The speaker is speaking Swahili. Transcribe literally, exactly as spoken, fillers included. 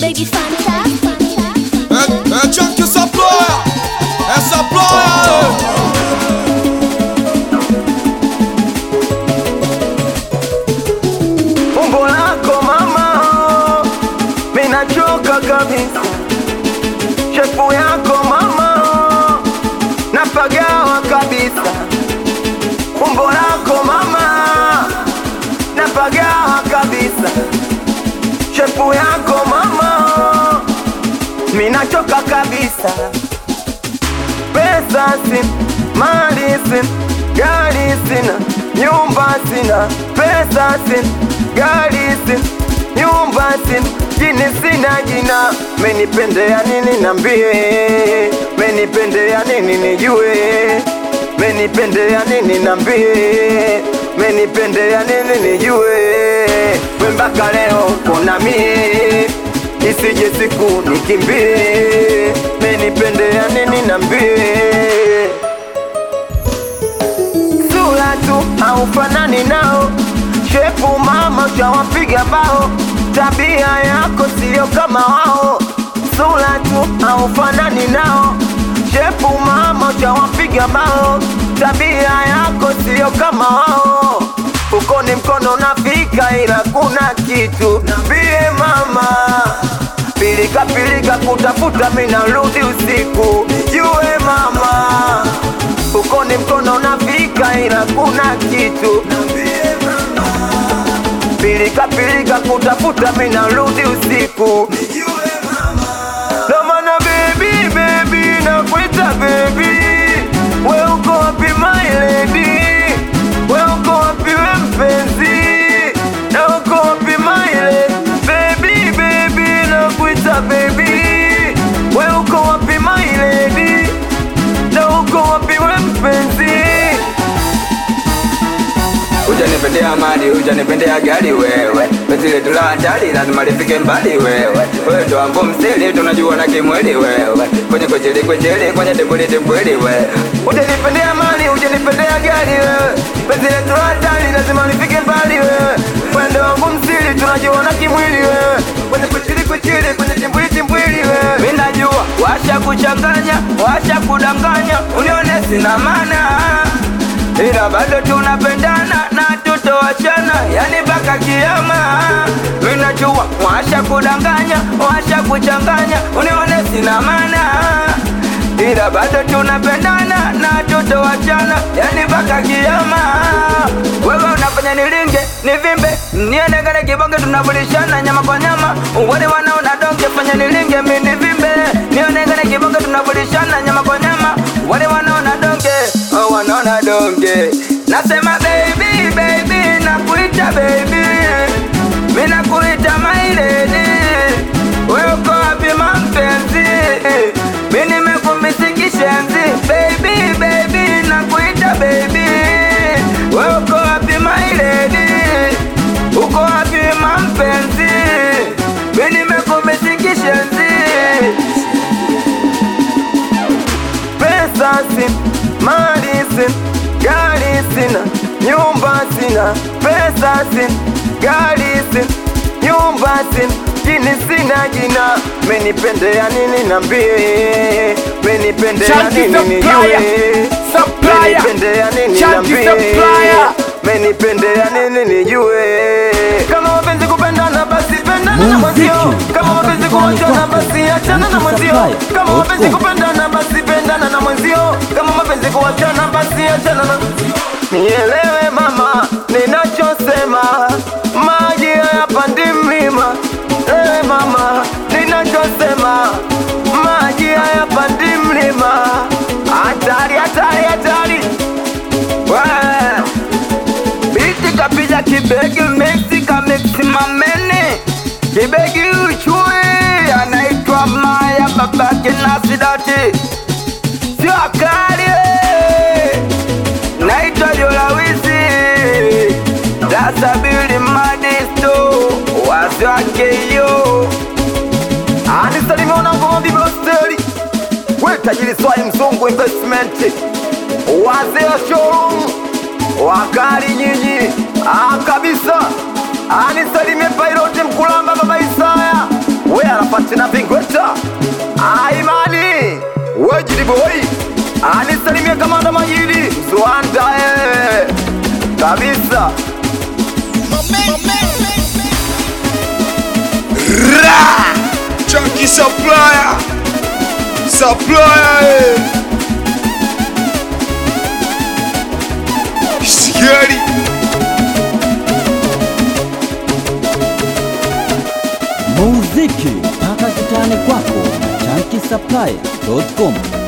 Baby Fanta. É, é Jack essa praia, essa praia. Umbo lako mama, mina choka kabisa. Shepu yako mama, napagawa kabisa. Umbo lako mama, napagawa kabisa. Shepu yako mama, mina choka kabisa. Pesa sina, mali sina, gari sina, nyumba sina. Pesa sina, gari sina, nyumba sina, jini sina jina. Menipendea nini nambie, menipendea nini nijue, menipendea nini nambie, menipendea nini nijue. Wembaka leo kuna mie, isije siku nikimbie, menipendea nini nambie. Sura tu haufanani nao, shepu mama shawapiga bao, tabia yako sio kama wao. Sura tu haufanani nao, shepu mama shawapiga bao, tabia yako sio kama wao. Ukoni mkono nafika ila kuna kitu nambie mama. Pilika pilika kutafuta mina rudi usiku jue mama. Ukoni mkono nafika ila kuna kitu nambie mama. Pilika pilika kutafuta mina rudi usiku jue mama. No mana baby baby nakuita baby. We uko wapi my lady, we uko wapi we mpenzi, na uko wapi my lady. Baby baby nakuita baby. We uko wapi my lady, na uko wapi we mpenzi. Ujanipendea mali, ujanipendea gari wewe. Penzi letu la hatari, lazima lifike mbali wewe. Wewe ndo wangu msili, tunajua na kimwili wewe. Kwenye kwecheli kwecheli, kwenye tembuli tembuli wewe. Ujanipendea mali, ujanipendea gari wewe. Penzi letu la hatari, lazima lifike mbali wewe. Wewe ndo wangu msili, tunajua na kimwili wewe. Kwenye kwecheli kwecheli, kwenye tembuli tembuli wewe. Mimi najua, washa kuchanganya, washa kudanganya, unione sina maana. Ila bado tunapendana na tutowachana, yani mpaka kiyama. Mimi najua, washa kudanganya, washa kuchanganya, unione sina maana. Ila bado tunapendana na tutowachana, yani mpaka kiyama. Wewe unafanya nilinge, nivimbe, niende kale kibonge tunabulishana nyama kwa nyama. Wale wanaona donge fanya nilinge, mimi nivimbe, niende kale kibonge tunabulishana nyama kwa nyama. Wale wanaona donge, oh wanaona donge. Nasema baby baby nakuita baby, mimi nakuita my lady. Wewe uko wapi mpenzi, mimi nimekumisikisha enzi. Baby baby nakuita baby. Wewe uko wapi my lady, uko wapi mpenzi, mimi nimekumisikisha enzi. Pesa sina, mali sina, gari sina, nyumba sina. Pesa sina, gari sina, nyumba sina, jini sina jina. Menipendea nini nambie, menipendea nini nijue, menipendea nini nambie, menipendea nini nijue. Kama mapenzi kupendana basi pendana na mwenzio, kama mapenzi kuachana basi achana na mwenzio, kama mapenzi kupendana basi pendana na mwenzio, kama mapenzi kuachana basi achana na mwenzio. Nielewe mama ninachosema, maji hayapandi mlima. Ewe mama ninachosema, maji hayapandi mlima. Hatari hatari hatari. Biti kapija kibegi mexi ka mexi mamene, kibegi uchui anaitwa Maya babake nasidati. Sio akali naitwa Yolawizi, dasabili madisto wazi wake yo. Anisalimi wanangu wa Bibo Steli, we tajiri swai mzungu investment, wazee wa showroom wakali nyinyi. Ah kabisa, anisalimie Pairote Mkulamba baba Isaya, we anapata Majidi boy anisalimia kamanda Majidi Zwanda eh kabisa. Ra Chunky Supplier Supplier eh. Scary Muziki mpaka kitani kwako na chunky supplier dot com.